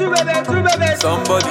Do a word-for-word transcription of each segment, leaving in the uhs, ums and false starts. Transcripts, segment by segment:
Somebody.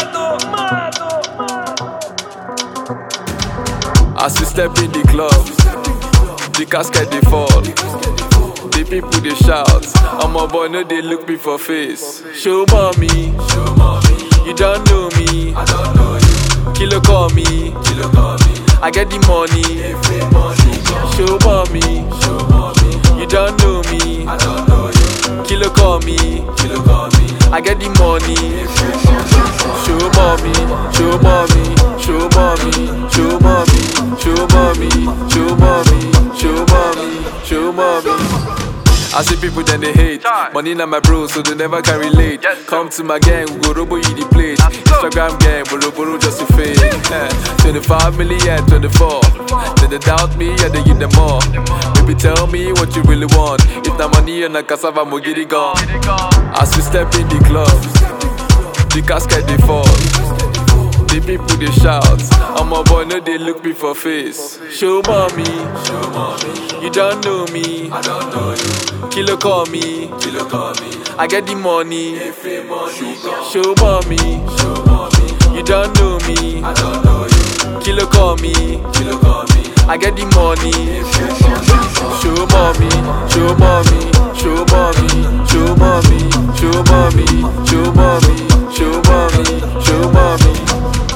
As we step in the club, the casket they fall. The people they shout. I'm a boy, no they look me for face. Show mommy, you don't know me. Kilo call me, I get the money. Show mommy, you don't know me. Kilo call me, I get the money. Show mommy, show mommy, show mommy, show mommy, show mommy, show mommy, show mommy, show mommy. I see people then they hate. Money na my bro, so they never can relate. Come to my gang, we go robo you the plate. Instagram gang, we robo just to fade. twenty-five million, twenty-four. Then they doubt me, yeah they give them more. Baby tell me what you really want. If na money and na cassava, mo get it gone. As we step in the club, the casket they fall. The people they shout. I'm a boy, no they look me for face. Show mommy, you don't know me. Kilo call me, I get the money. Show mommy, you don't know me. Kilo call me, I get the money. Show mommy, show mommy, show mommy, show mommy, show mommy, show mommy, show mommy, show mommy.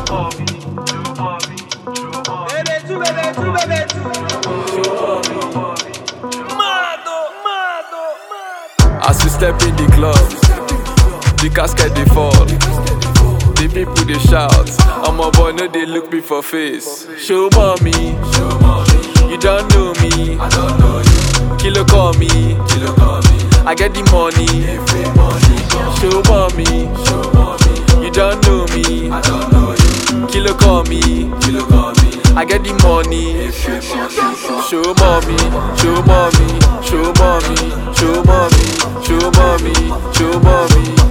As we step in the club, the casket they fall. The people they shout. I'm a boy, no they look me for face. Show mommy, you don't know me. Kilo call me, I get the money. Show mommy, you don't know me. Kilo call me, I get the money. Show mommy, show mommy, show mommy, show mommy, show mommy, show mommy.